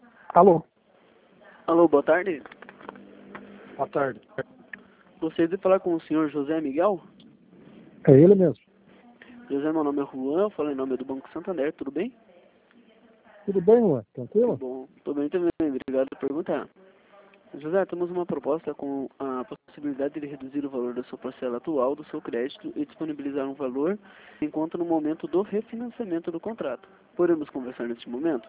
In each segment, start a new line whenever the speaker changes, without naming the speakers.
Alô,
Alô, boa tarde.
boa tarde.
Gostaria de falar com o senhor José Miguel?
É ele mesmo.
José, meu nome é Juan, eu falo em nome do Banco Santander, tudo bem?
Tudo bem, Luan?
Que
Tranquilo?
bom. Tô bem também, obrigado por perguntar. José, temos uma proposta com a possibilidade de reduzir o valor da sua parcela atual do seu crédito e disponibilizar um valor enquanto no momento do refinanciamento do contrato. Podemos conversar neste momento?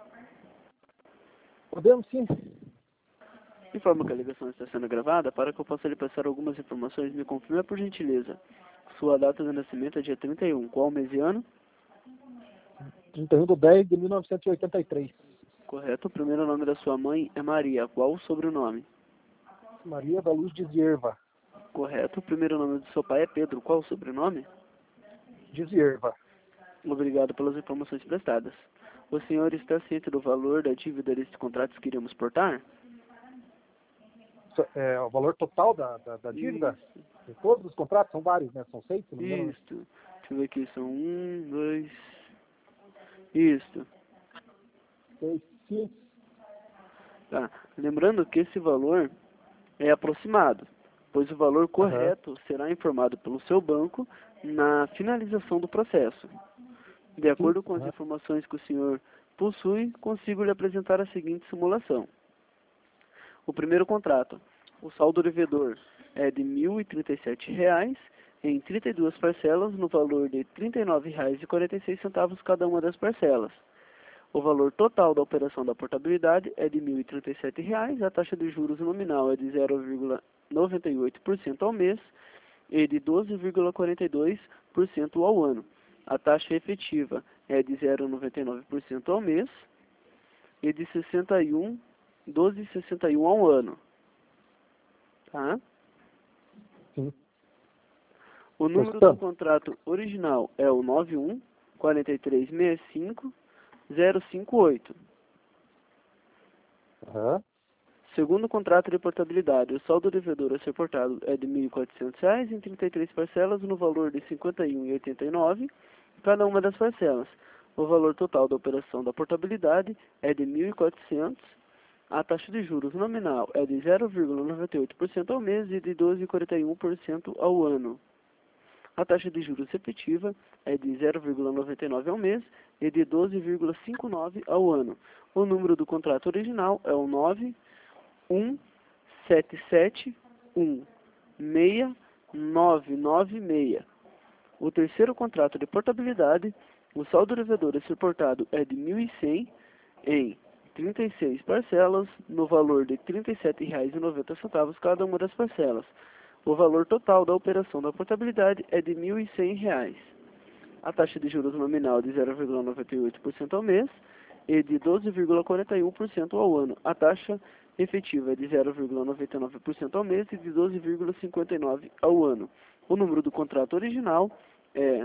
Podemos sim.
Informo que a ligação está sendo gravada para que eu possa lhe passar algumas informações. Me confirme, por gentileza. Sua data de nascimento é dia 31. Qual mês e ano?
31/10/1983.
Correto. O primeiro nome da sua mãe é Maria. Qual o sobrenome?
Maria da Luz de Zierva.
Correto. O primeiro nome do seu pai é Pedro. Qual o sobrenome?
De Zierva.
Obrigado pelas informações prestadas. O senhor está ciente do valor da dívida destes contratos que iremos portar?
É, o valor total da dívida de todos os contratos, são vários, né? São 6, se não me engano.
Isto. Deixa eu ver aqui. São 1, 2... Isto.
6, sim.
Tá. Lembrando que esse valor é aproximado, pois o valor
Aham.
correto será informado pelo seu banco na finalização do processo. De
Sim.
acordo com as
Aham.
informações que o senhor possui, consigo lhe apresentar a seguinte simulação. O primeiro contrato, o saldo devedor é de R$ 1.037 em 32 parcelas no valor de R$ 39,46 cada uma das parcelas. O valor total da operação da portabilidade é de R$ 1.037, a taxa de juros nominal é de 0,98% ao mês e de 12,42% ao ano. A taxa efetiva é de 0,99% ao mês e de 12,61 ao ano. Tá?
Sim.
O
Tô
número do
escutando.
contrato original é o 91 4365 058.
Aham.
Segundo o contrato de portabilidade, o saldo devedor a ser portado é de R$ 1.400 em 33 parcelas no valor de R$ 51,89 cada uma das parcelas. O valor total da operação da portabilidade é de R$ 1.400. A taxa de juros nominal é de 0,98% ao mês e de 12,41% ao ano. A taxa de juros efetiva é de 0,99 ao mês e de 12,59 ao ano. O número do contrato original é o 917716996. O terceiro contrato de portabilidade, o saldo devedor a ser portado é de R$ 1.100 em 36 parcelas, no valor de R$ 37,90 cada uma das parcelas. O valor total da operação da portabilidade é de R$ 1.100. A taxa de juros nominal é de 0,98% ao mês e de 12,41% ao ano. A taxa efetiva é de 0,99% ao mês e de 12,59% ao ano. O número do contrato original é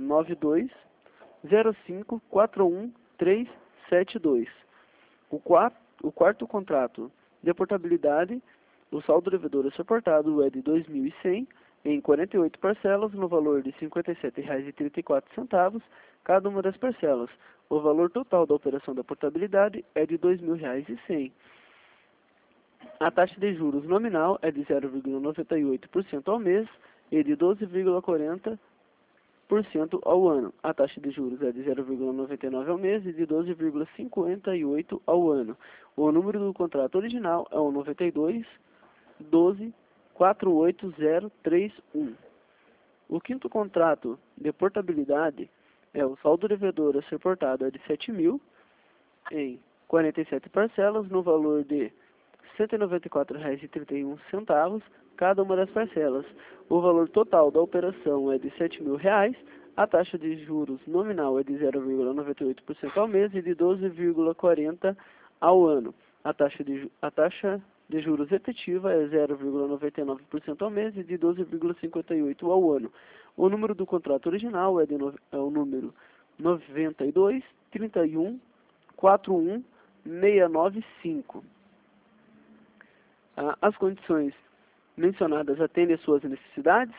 920541372. O quarto contrato de portabilidade, o saldo devedor a ser portado é de R$ 2.100 em 48 parcelas no valor de R$ 57,34 cada uma das parcelas. O valor total da operação da portabilidade é de R$ 2.100. A taxa de juros nominal é de 0,98% ao mês e de 12,40% ao ano. A taxa de juros é de 0,99 ao mês e de 12,58 ao ano. O número do contrato original é o 92 12 48031. O quinto contrato de portabilidade é o saldo devedor a ser portado é de R$ 7.000 em 47 parcelas no valor de R$ 194,31 cada uma das parcelas. O valor total da operação é de R$ 7.000. A taxa de juros nominal é de 0,98% ao mês e de 12,40% ao ano. A taxa de juros efetiva é 0,99% ao mês e de 12,58% ao ano. O número do contrato original é o número 92 31 41 695. As condições mencionadas atendem às suas necessidades?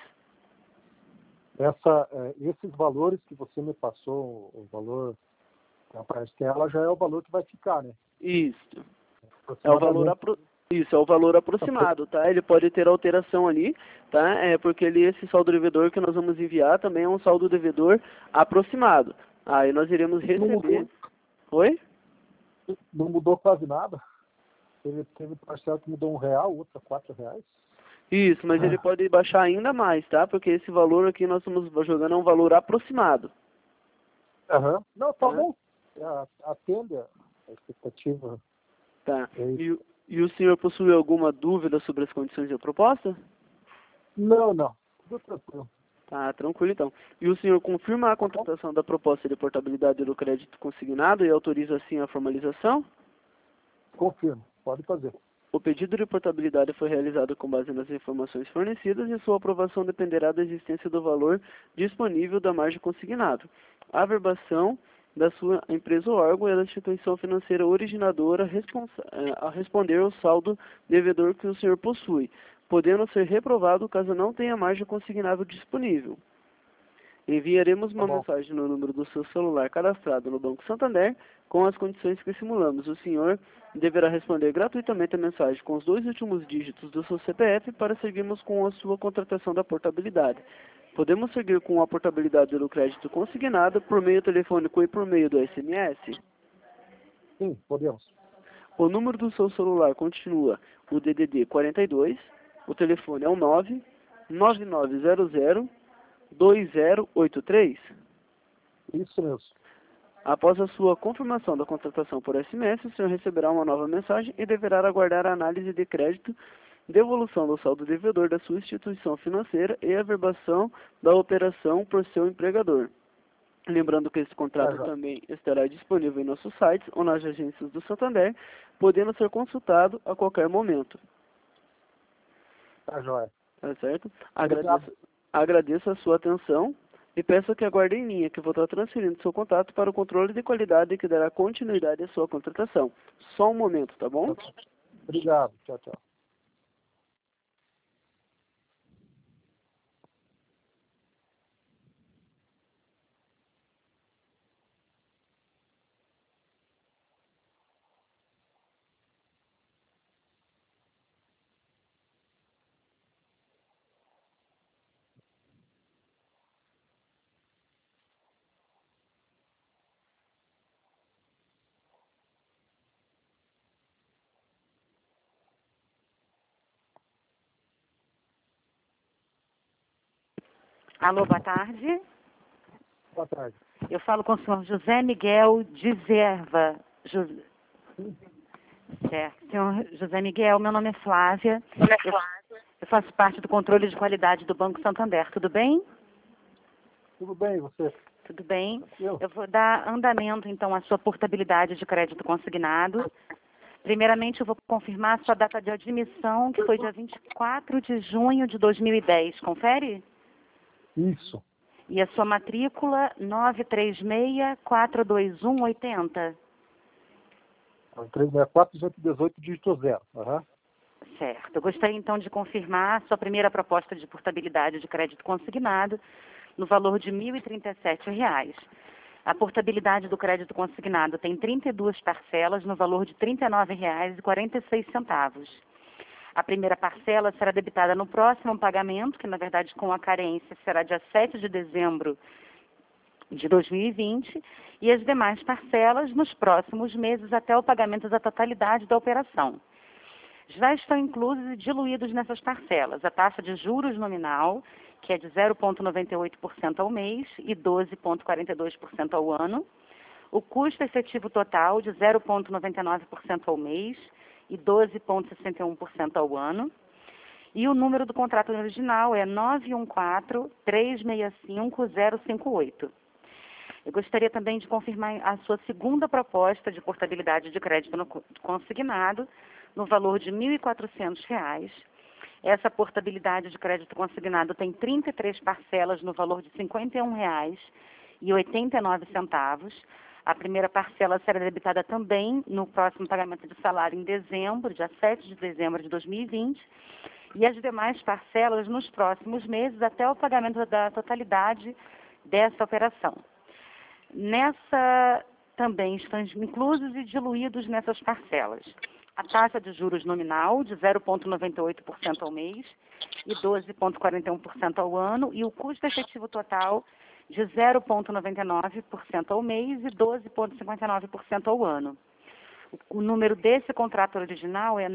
Esses valores que você me passou, o valor da parcela já é o valor que vai ficar, né?
Isso. É o valor Isso, é o valor aproximado, tá? Ele pode ter alteração ali, tá? Porque esse saldo devedor que nós vamos enviar também é um saldo devedor aproximado. Aí nós iremos receber... Oi?
Não mudou quase nada. Teve parcela que mudou R$1, outra R$4.
Isso, mas ele pode baixar ainda mais, tá? Porque esse valor aqui nós estamos jogando é um valor aproximado.
Não, tá bom. Atende a expectativa.
Tá. E o senhor possui alguma dúvida sobre as condições da proposta?
Não. Tudo tranquilo.
Tá, tranquilo então. E o senhor confirma a contratação da proposta de portabilidade do crédito consignado e autoriza assim a formalização?
Confirmo. Pode fazer.
O pedido de portabilidade foi realizado com base nas informações fornecidas e sua aprovação dependerá da existência do valor disponível da margem consignado. A averbação da sua empresa ou órgão é da instituição financeira originadora a responder ao saldo devedor que o senhor possui, podendo ser reprovado caso não tenha margem consignável disponível. Enviaremos uma mensagem no número do seu celular cadastrado no Banco Santander com as condições que simulamos. O senhor deverá responder gratuitamente a mensagem com os 2 últimos dígitos do seu CPF para seguirmos com a sua contratação da portabilidade. Podemos seguir com a portabilidade do crédito consignado por meio telefônico e por meio do SMS?
Sim, podemos.
O número do seu celular continua o DDD 42, o telefone é o 99900-2083?
Isso mesmo.
Após a sua confirmação da contratação por SMS, o senhor receberá uma nova mensagem e deverá aguardar a análise de crédito, devolução do saldo devedor da sua instituição financeira e a verbação da operação por seu empregador. Lembrando que esse contrato também estará disponível em nossos sites ou nas agências do Santander, podendo ser consultado a qualquer momento.
Tá joia.
Tá certo? Agradeço a sua atenção e peço que aguarde em linha, que vou estar transferindo seu contato para o controle de qualidade que dará continuidade à sua contratação. Só um momento, tá bom?
Obrigado. Tchau.
Alô, boa tarde.
Boa tarde.
Eu falo com o senhor José Miguel de Zerva. Certo. Senhor José Miguel, meu nome é Flávia. Eu faço parte do controle de qualidade do Banco Santander. Tudo bem?
Tudo bem, você?
Tudo bem. Eu vou dar andamento, então, à sua portabilidade de crédito consignado. Primeiramente, eu vou confirmar a sua data de admissão, que foi dia 24 de junho de 2010. Confere?
Isso.
E a sua matrícula 936-421-80.
364-118, dígito 0.
Certo. Eu gostaria, então, de confirmar a sua primeira proposta de portabilidade de crédito consignado no valor de R$ 1.037. A portabilidade do crédito consignado tem 32 parcelas no valor de R$ 39,46. A primeira parcela será debitada no próximo pagamento, que na verdade com a carência será dia 7 de dezembro de 2020, e as demais parcelas nos próximos meses até o pagamento da totalidade da operação. Já estão inclusos e diluídos nessas parcelas a taxa de juros nominal, que é de 0,98% ao mês e 12,42% ao ano, o custo efetivo total de 0,99% ao mês e 12,61% ao ano. E o número do contrato original é 914-365-058. Eu gostaria também de confirmar a sua segunda proposta de portabilidade de crédito consignado no valor de R$ 1.400. Essa portabilidade de crédito consignado tem 33 parcelas no valor de R$ 51,89. A primeira parcela será debitada também no próximo pagamento de salário em dezembro, dia 7 de dezembro de 2020, e as demais parcelas nos próximos meses até o pagamento da totalidade dessa operação. Nessa também estão inclusos e diluídos nessas parcelas a taxa de juros nominal de 0,98% ao mês e 12,41% ao ano, e o custo efetivo total de 0,99% ao mês e 12,59% ao ano. O número desse contrato original é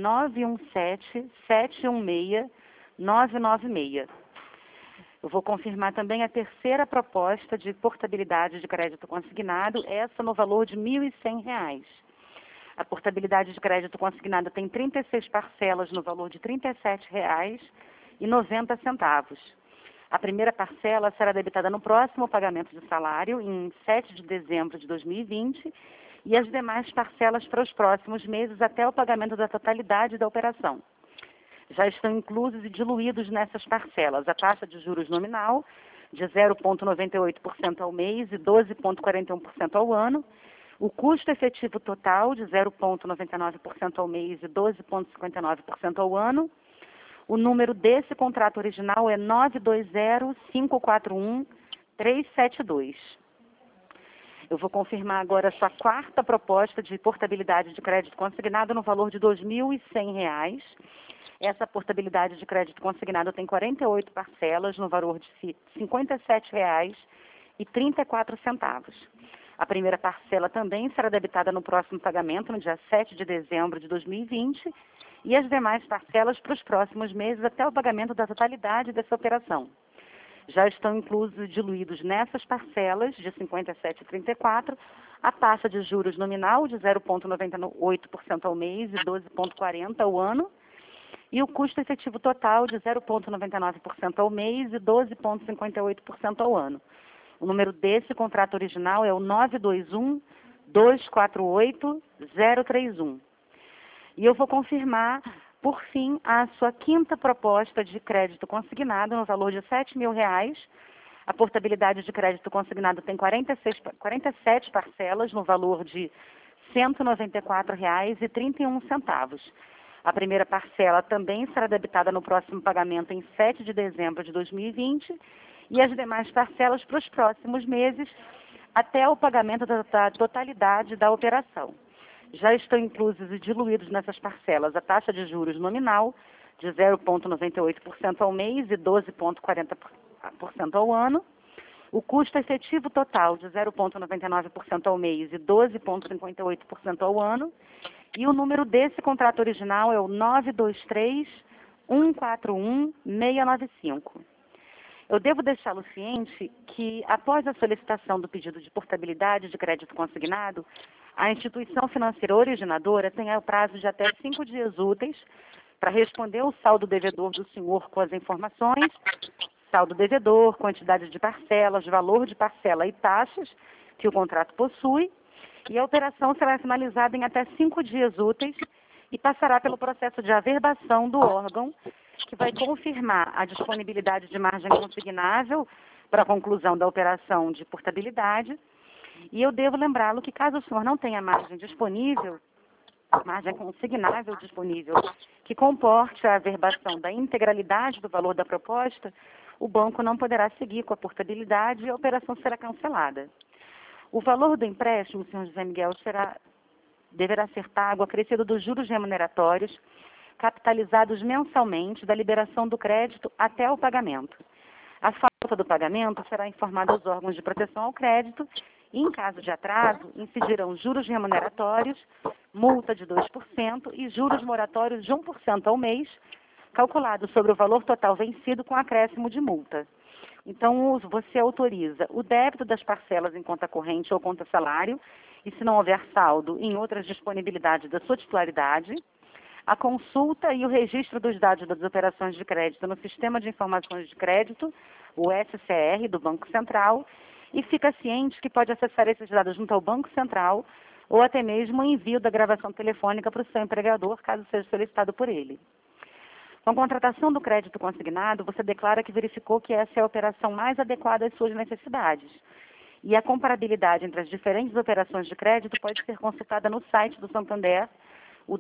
917-716-996. Eu vou confirmar também a terceira proposta de portabilidade de crédito consignado, essa no valor de R$ 1.100. A portabilidade de crédito consignado tem 36 parcelas no valor de R$ 37,90. A primeira parcela será debitada no próximo pagamento de salário, em 7 de dezembro de 2020, e as demais parcelas para os próximos meses até o pagamento da totalidade da operação. Já estão inclusos e diluídos nessas parcelas a taxa de juros nominal de 0,98% ao mês e 12,41% ao ano, o custo efetivo total de 0,99% ao mês e 12,59% ao ano. O número desse contrato original é 920-541-372. Eu vou confirmar agora a sua quarta proposta de portabilidade de crédito consignado no valor de R$ 2.100. Essa portabilidade de crédito consignado tem 48 parcelas no valor de R$ 57,34. A primeira parcela também será debitada no próximo pagamento, no dia 7 de dezembro de 2020, e as demais parcelas para os próximos meses até o pagamento da totalidade dessa operação. Já estão inclusos e diluídos nessas parcelas de 57,34 a taxa de juros nominal de 0,98% ao mês e 12,40% ao ano, e o custo efetivo total de 0,99% ao mês e 12,58% ao ano. O número desse contrato original é o 921-248-031. E eu vou confirmar, por fim, a sua quinta proposta de crédito consignado no valor de R$ 7.000. A portabilidade de crédito consignado tem 47 parcelas no valor de R$ 194,31. A primeira parcela também será debitada no próximo pagamento em 7 de dezembro de 2020 e as demais parcelas para os próximos meses até o pagamento da totalidade da operação. Já estão inclusos e diluídos nessas parcelas a taxa de juros nominal de 0,98% ao mês e 12,40% ao ano, o custo efetivo total de 0,99% ao mês e 12,58% ao ano, e o número desse contrato original é o 923-141-695. Eu devo deixá-lo ciente que, após a solicitação do pedido de portabilidade de crédito consignado, a instituição financeira originadora tem o prazo de até 5 dias úteis para responder o saldo devedor do senhor com as informações, saldo devedor, quantidade de parcelas, valor de parcela e taxas que o contrato possui, e a operação será finalizada em até 5 dias úteis e passará pelo processo de averbação do órgão, que vai confirmar a disponibilidade de margem consignável para a conclusão da operação de portabilidade. E eu devo lembrá-lo que, caso o senhor não tenha margem disponível, margem consignável disponível, que comporte a averbação da integralidade do valor da proposta, o banco não poderá seguir com a portabilidade e a operação será cancelada. O valor do empréstimo, senhor José Miguel, deverá ser pago acrescido dos juros remuneratórios, capitalizados mensalmente da liberação do crédito até o pagamento. A falta do pagamento será informada aos órgãos de proteção ao crédito e, em caso de atraso, incidirão juros remuneratórios, multa de 2% e juros moratórios de 1% ao mês, calculado sobre o valor total vencido com acréscimo de multa. Então, você autoriza o débito das parcelas em conta corrente ou conta salário, e se não houver saldo, em outras disponibilidades da sua titularidade, a consulta e o registro dos dados das operações de crédito no Sistema de Informações de Crédito, o SCR, do Banco Central, e fica ciente que pode acessar esses dados junto ao Banco Central ou até mesmo o envio da gravação telefônica para o seu empregador, caso seja solicitado por ele. Com a contratação do crédito consignado, você declara que verificou que essa é a operação mais adequada às suas necessidades. E a comparabilidade entre as diferentes operações de crédito pode ser consultada no site do Santander, o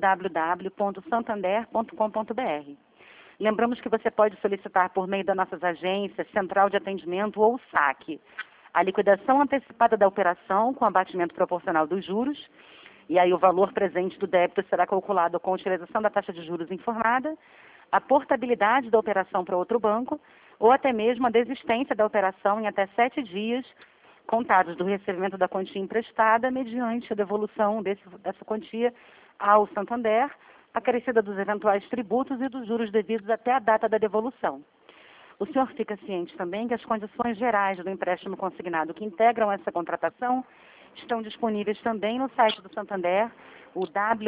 www.santander.com.br. Lembramos que você pode solicitar por meio das nossas agências, Central de Atendimento ou SAC, a liquidação antecipada da operação com abatimento proporcional dos juros E aí o valor presente do débito será calculado com a utilização da taxa de juros informada, a portabilidade da operação para outro banco, ou até mesmo a desistência da operação em até 7 dias, contados do recebimento da quantia emprestada, mediante a devolução dessa quantia ao Santander, acrescida dos eventuais tributos e dos juros devidos até a data da devolução. O senhor fica ciente também que as condições gerais do empréstimo consignado que integram essa contratação estão disponíveis também no site do Santander, o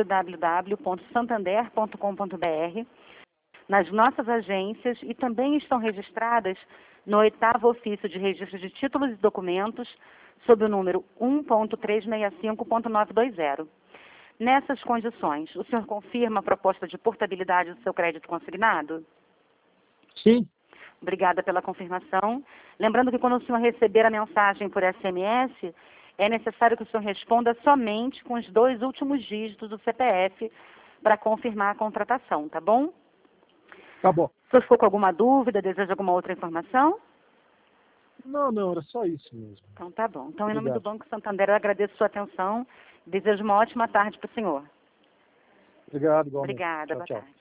www.santander.com.br, nas nossas agências e também estão registradas no 8º Ofício de Registro de Títulos e Documentos, sob o número 1.365.920. Nessas condições, o senhor confirma a proposta de portabilidade do seu crédito consignado?
Sim.
Obrigada pela confirmação. Lembrando que quando o senhor receber a mensagem por SMS, é necessário que o senhor responda somente com os 2 últimos dígitos do CPF para confirmar a contratação, tá bom?
Tá bom.
O senhor ficou com alguma dúvida, deseja alguma outra informação?
Não, era só isso mesmo.
Então tá bom. Então, em nome do
Obrigado.
Banco Santander, eu agradeço a sua atenção. Desejo uma ótima tarde para o senhor.
Obrigado, igualmente.
Obrigada,
Tchau,
boa
tchau.
tarde.